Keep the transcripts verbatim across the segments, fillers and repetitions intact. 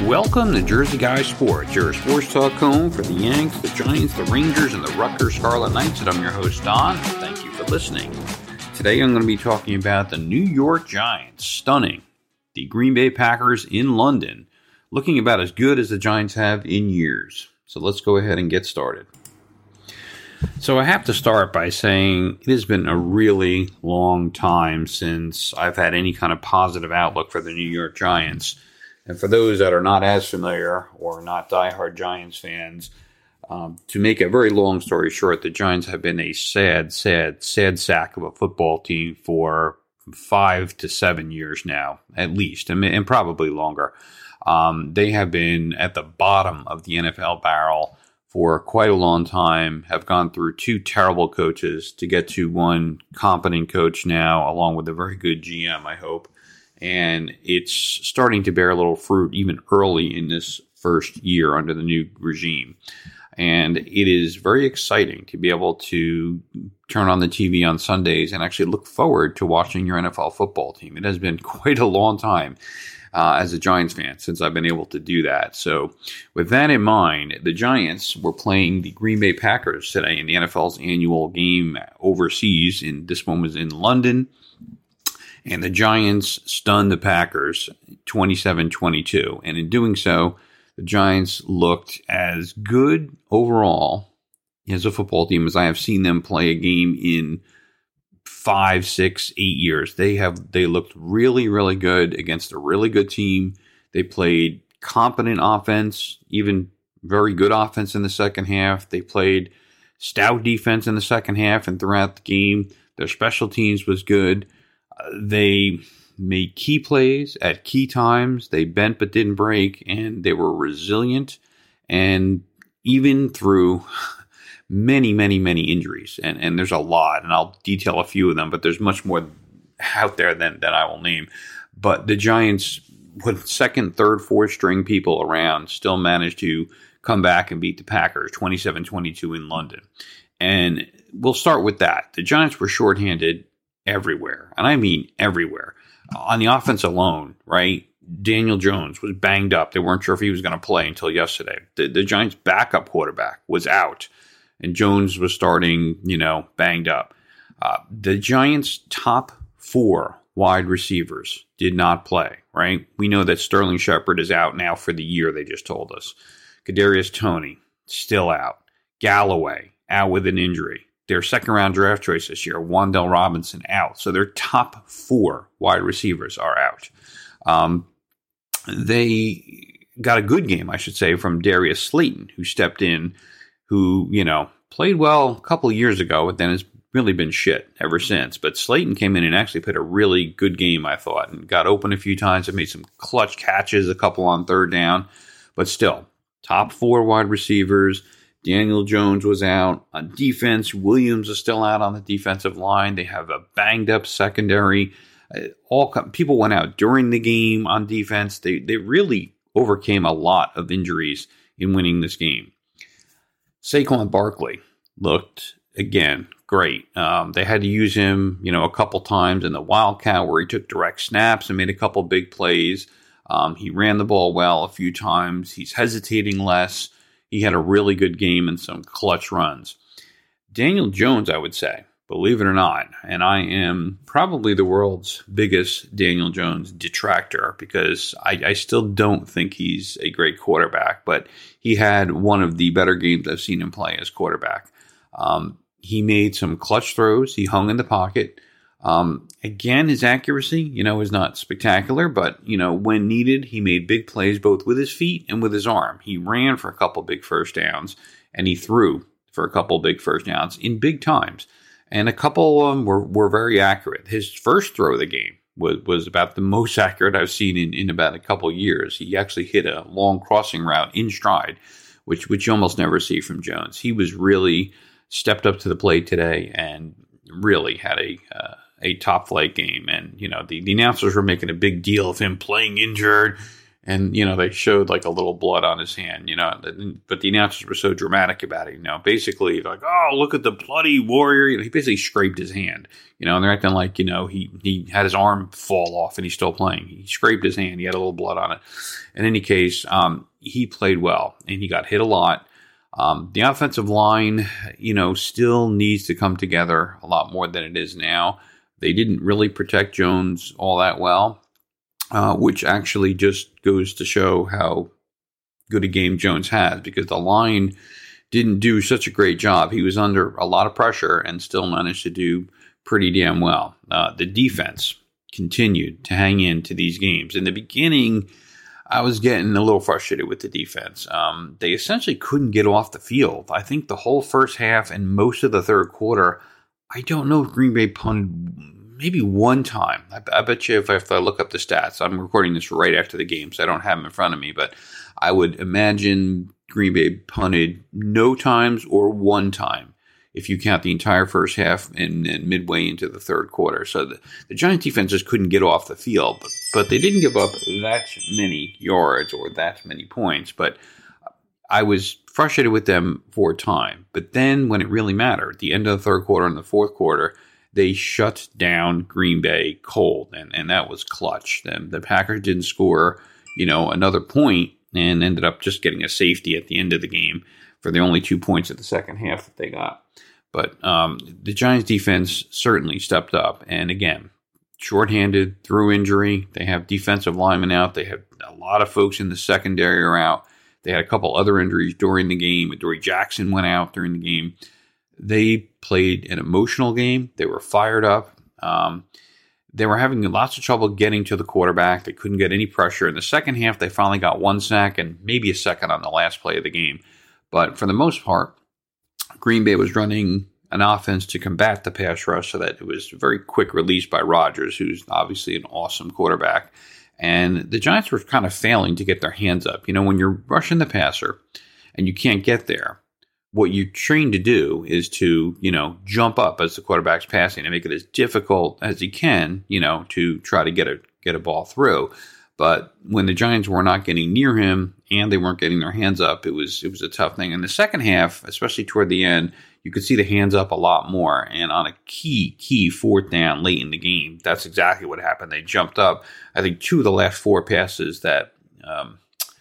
Welcome to Jersey Guy Sports, your sports talk home for the Yanks, the Giants, the Rangers, and the Rutgers Scarlet Knights. And I'm your host, Don. Thank you for listening. Today I'm going to be talking about the New York Giants stunning the Green Bay Packers in London, looking about as good as the Giants have in years. So let's go ahead and get started. So I have to start by saying it has been a really long time since I've had any kind of positive outlook for the New York Giants. And for those that are not as familiar or not diehard Giants fans, um, to make a very long story short, the Giants have been a sad, sad, sad sack of a football team for five to seven years now, at least, and, and probably longer. Um, they have been at the bottom of the N F L barrel for quite a long time, have gone through two terrible coaches to get to one competent coach now, along with a very good G M, I hope. And it's starting to bear a little fruit even early in this first year under the new regime. And it is very exciting to be able to turn on the T V on Sundays and actually look forward to watching your N F L football team. It has been quite a long time uh, as a Giants fan since I've been able to do that. So with that in mind, the Giants were playing the Green Bay Packers today in the N F L's annual game overseas. And this one was in London. And the Giants stunned the Packers twenty-seven twenty-two. And in doing so, the Giants looked as good overall as a football team as I have seen them play a game in five, six, eight years. They have they looked really, really good against a really good team. They played competent offense, even very good offense in the second half. They played stout defense in the second half and throughout the game. Their special teams was good. They made key plays at key times. They bent but didn't break, and they were resilient. And even through many, many, many injuries, and, and there's a lot, and I'll detail a few of them, but there's much more out there than, than I will name. But the Giants, with second, third, fourth string people around, still managed to come back and beat the Packers twenty-seven twenty-two in London. And we'll start with that. The Giants were shorthanded everywhere, and I mean everywhere. On the offense alone, right? Daniel Jones was banged up. They weren't sure if he was going to play until yesterday. The, the Giants' backup quarterback was out, and Jones was starting, you know, banged up. Uh, the Giants' top four wide receivers did not play, right? We know that Sterling Shepard is out now for the year, they just told us. Kadarius Toney, still out. Galloway, out with an injury. Their second-round draft choice this year, Wan'Dale Robinson, out. So their top four wide receivers are out. Um, they got a good game, I should say, from Darius Slayton, who stepped in, who, you know, played well a couple of years ago, but then has really been shit ever since. But Slayton came in and actually played a really good game, I thought, and got open a few times and made some clutch catches, a couple on third down. But still, top four wide receivers. Daniel Jones was out on defense. Williams is still out on the defensive line. They have a banged up secondary. Uh, all people went out during the game on defense. They they really overcame a lot of injuries in winning this game. Saquon Barkley looked again great. Um, they had to use him, you know, a couple times in the Wildcat where he took direct snaps and made a couple big plays. Um, he ran the ball well a few times. He's hesitating less. He had a really good game and some clutch runs. Daniel Jones, I would say, believe it or not, and I am probably the world's biggest Daniel Jones detractor because I, I still don't think he's a great quarterback, but he had one of the better games I've seen him play as quarterback. Um, he made some clutch throws. He hung in the pocket. Um, again, his accuracy, you know, is not spectacular, but, you know, when needed, he made big plays both with his feet and with his arm. He ran for a couple big first downs, and he threw for a couple big first downs in big times. And a couple of them were, were very accurate. His first throw of the game was, was about the most accurate I've seen in, in about a couple of years. He actually hit a long crossing route in stride, which, which you almost never see from Jones. He was really stepped up to the plate today and really had a uh, a top flight game. And, you know, the, the announcers were making a big deal of him playing injured And, you know, they showed like a little blood on his hand, you know, but the announcers were so dramatic about it, you know, basically like, oh, look at the bloody warrior. You know, he basically scraped his hand, you know, and they're acting like, you know, he, he had his arm fall off and he's still playing. He scraped his hand. He had a little blood on it. In any case, um, he played well and he got hit a lot. Um, the offensive line, you know, still needs to come together a lot more than it is now. They didn't really protect Jones all that well. Uh, which actually just goes to show how good a game Jones has, because the line didn't do such a great job. He was under a lot of pressure and still managed to do pretty damn well. Uh, the defense continued to hang in to these games. In the beginning, I was getting a little frustrated with the defense. Um, they essentially couldn't get off the field. I think the whole first half and most of the third quarter, I don't know if Green Bay punted maybe one time. I, I bet you if I, if I look up the stats, I'm recording this right after the game, so I don't have them in front of me, but I would imagine Green Bay punted no times or one time if you count the entire first half and, and midway into the third quarter. So the, the Giants defense just couldn't get off the field, but, but they didn't give up that many yards or that many points. But I was frustrated with them for a time. But then when it really mattered, at the end of the third quarter and the fourth quarter, they shut down Green Bay cold, and, and that was clutch. Then the Packers didn't score, you know, another point and ended up just getting a safety at the end of the game for the only two points of the second half that they got. But um, the Giants defense certainly stepped up. And again, shorthanded through injury. They have defensive linemen out. They have a lot of folks in the secondary are out. They had a couple other injuries during the game. Adoree Jackson went out during the game. They played an emotional game. They were fired up. Um, they were having lots of trouble getting to the quarterback. They couldn't get any pressure. In the second half, they finally got one sack and maybe a second on the last play of the game. But for the most part, Green Bay was running an offense to combat the pass rush, so that it was a very quick release by Rodgers, who's obviously an awesome quarterback. And the Giants were kind of failing to get their hands up. You know, when you're rushing the passer and you can't get there, what you're trained to do is to, you know, jump up as the quarterback's passing and make it as difficult as he can, you know, to try to get a get a ball through. But when the Giants were not getting near him and they weren't getting their hands up, it was it was a tough thing. In the second half, especially toward the end, you could see the hands up a lot more. And on a key, key fourth down late in the game, that's exactly what happened. They jumped up. I think two of the last four passes that um,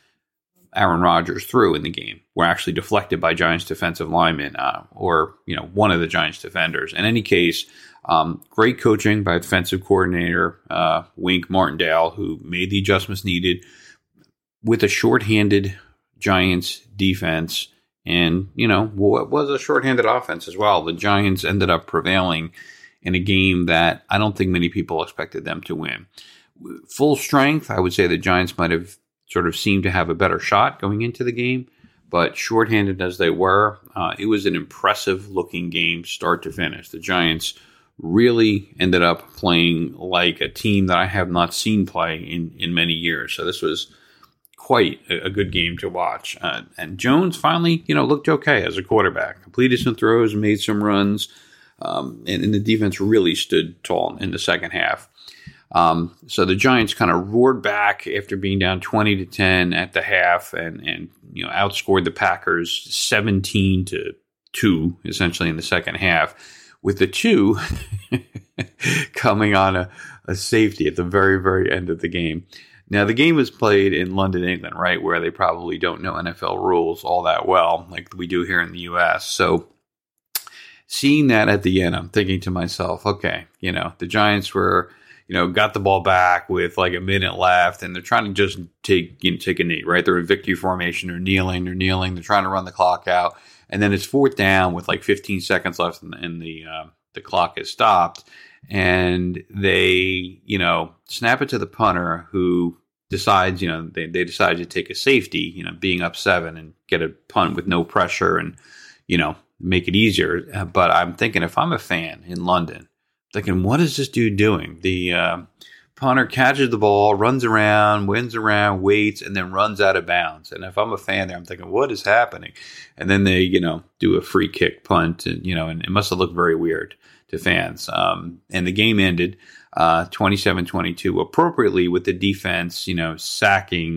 Aaron Rodgers threw in the game were actually deflected by Giants defensive linemen uh, or, you know, one of the Giants defenders. In any case, um, great coaching by defensive coordinator uh, Wink Martindale, who made the adjustments needed with a shorthanded Giants defense. And, you know, what was a shorthanded offense as well. The Giants ended up prevailing in a game that I don't think many people expected them to win. Full strength, I would say the Giants might have sort of seemed to have a better shot going into the game, but shorthanded as they were, uh, it was an impressive looking game start to finish. The Giants really ended up playing like a team that I have not seen play in, in many years. So this was quite a, a good game to watch. Uh, and Jones finally, you know, looked okay as a quarterback, completed some throws, made some runs, um, and, and the defense really stood tall in the second half. Um, so the Giants kind of roared back after being down twenty to ten at the half and, and, you know, outscored the Packers seventeen to two essentially in the second half, with the two coming on a, a safety at the very, very end of the game. Now, the game was played in London, England, right, where they probably don't know N F L rules all that well like we do here in the U S. So seeing that at the end, I'm thinking to myself, okay, you know, the Giants were, you know, got the ball back with like a minute left, and they're trying to just take, you know, take a knee, right? They're in victory formation, they're kneeling, they're kneeling, they're trying to run the clock out, and then it's fourth down with like fifteen seconds left, and, and the uh, the clock is stopped, and they, you know, snap it to the punter, who decides, you know, they they decide to take a safety, you know, being up seven and get a punt with no pressure, and, you know, make it easier. But I'm thinking, if I'm a fan in London, thinking, what is this dude doing? The uh, punter catches the ball, runs around, wins around, waits, and then runs out of bounds. And if I'm a fan there, I'm thinking, what is happening? And then they, you know, do a free kick punt, and, you know, and it must have looked very weird to fans. Um, and the game ended uh, twenty-seven twenty-two, appropriately, with the defense, you know, sacking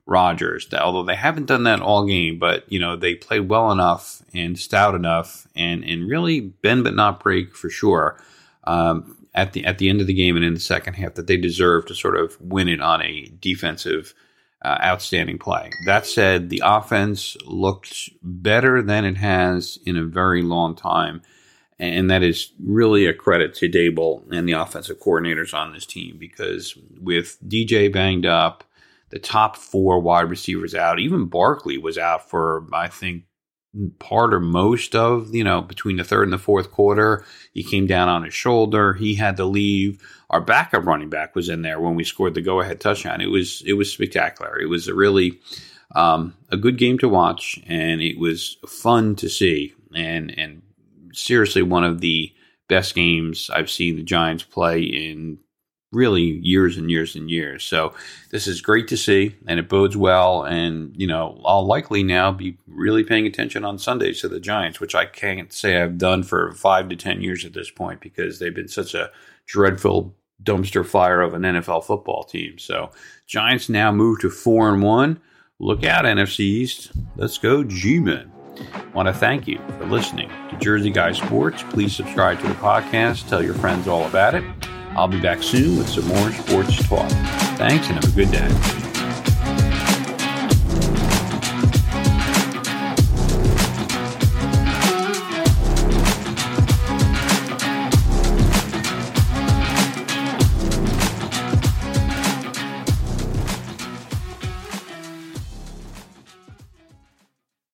Rodgers. Although they haven't done that all game, but, you know, they played well enough and stout enough and, and really bend but not break for sure um, at the at the end of the game and in the second half that they deserve to sort of win it on a defensive uh, outstanding play. That said, the offense looked better than it has in a very long time. And that is really a credit to Dable and the offensive coordinators on this team, because with D J banged up, the top four wide receivers out, even Barkley was out for, I think, part or most of, you know, between the third and the fourth quarter. He came down on his shoulder. He had to leave. Our backup running back was in there when we scored the go-ahead touchdown. It was it was spectacular. It was a really um, a good game to watch, and it was fun to see. And and seriously, one of the best games I've seen the Giants play in really years and years and years. So this is great to see, and it bodes well. And, you know, I'll likely now be really paying attention on Sundays to the Giants, which I can't say I've done for five to ten years at this point, because they've been such a dreadful dumpster fire of an N F L football team. So Giants now move to four and one. Look out, N F C East. Let's go, G-Men. I want to thank you for listening to Jersey Guy Sports. Please subscribe to the podcast. Tell your friends all about it. I'll be back soon with some more sports talk. Thanks, and have a good day.